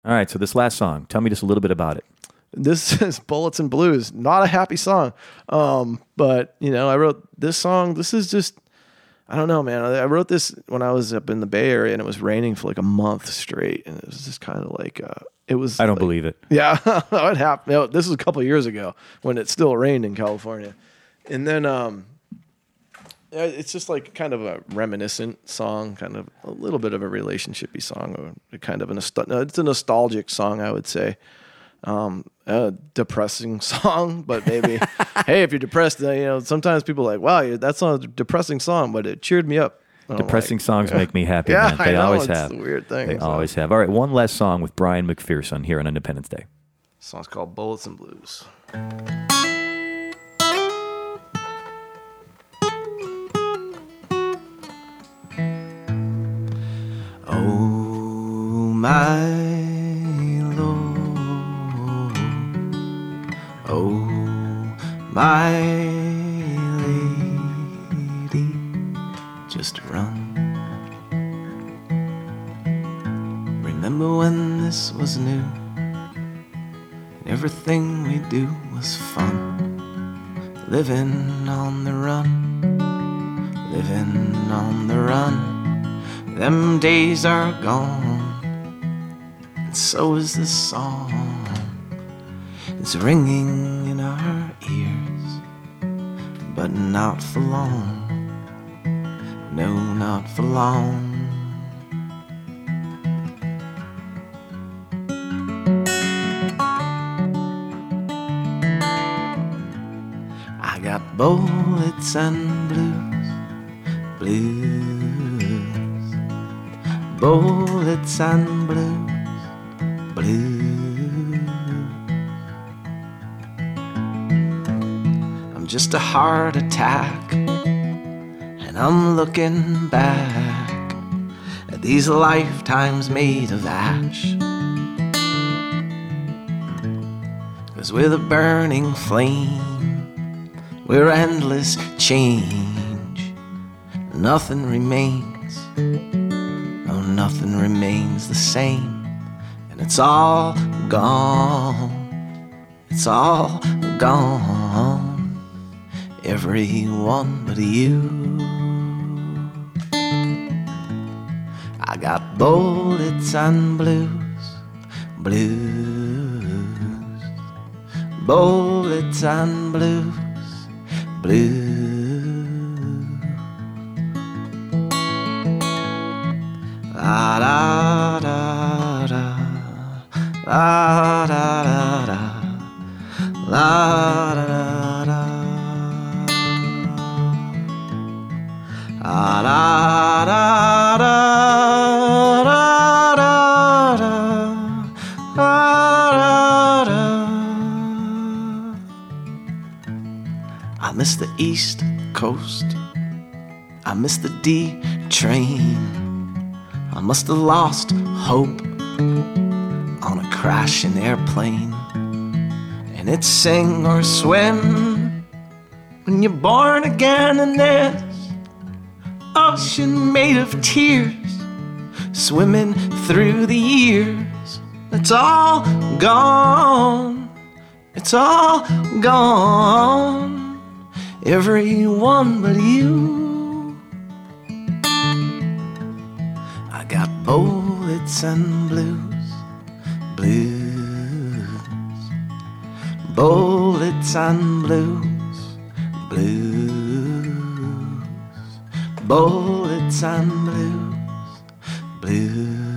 All right, so this last song, tell me just a little bit about it. This is Bullets and Blues. Not a happy song. But, I wrote this song. This is just, I don't know, man. I wrote this when I was up in the Bay Area, and it was raining for like a month straight. And it was just kind of like, it was. I don't believe it. Yeah, it happened. This was a couple of years ago when it still rained in California. And then it's just like kind of a reminiscent song, kind of a little bit of a relationship-y song, or kind of it's a nostalgic song, I would say. A depressing song, but maybe, hey, if you're depressed, sometimes people are like, wow, that's not a depressing song, but it cheered me up. Depressing songs make me happy, yeah, man. They always have. It's a weird thing. They always have. All right, one last song with Brian McPherson here on Independence Day. The song's called Bullets and Blues. Oh, my Lord, oh, my lady, just run. Remember when this was new, and everything we do was fun. Living on the run, living on the run. Them days are gone, and so is this song. It's ringing in our ears, but not for long. No, not for long. I got bullets and blues, blues. Bullets and blues, blues. I'm just a heart attack, and I'm looking back at these lifetimes made of ash. 'Cause we're the burning flame, we're endless change. Nothing remains. Nothing remains the same, and it's all gone. It's all gone. Everyone but you. I got bullets and blues, blues. Bullets and blues, blues. La da da da, la da da da, la da da da, la da da da, la da da. I miss the East Coast, I miss the D train. I must have lost hope on a crashing airplane. And it's sing or swim when you're born again in this ocean made of tears, swimming through the years. It's all gone, it's all gone. Everyone but you. Got bullets and blues, blues. Bullets and blues, blues. Bullets and blues, blues.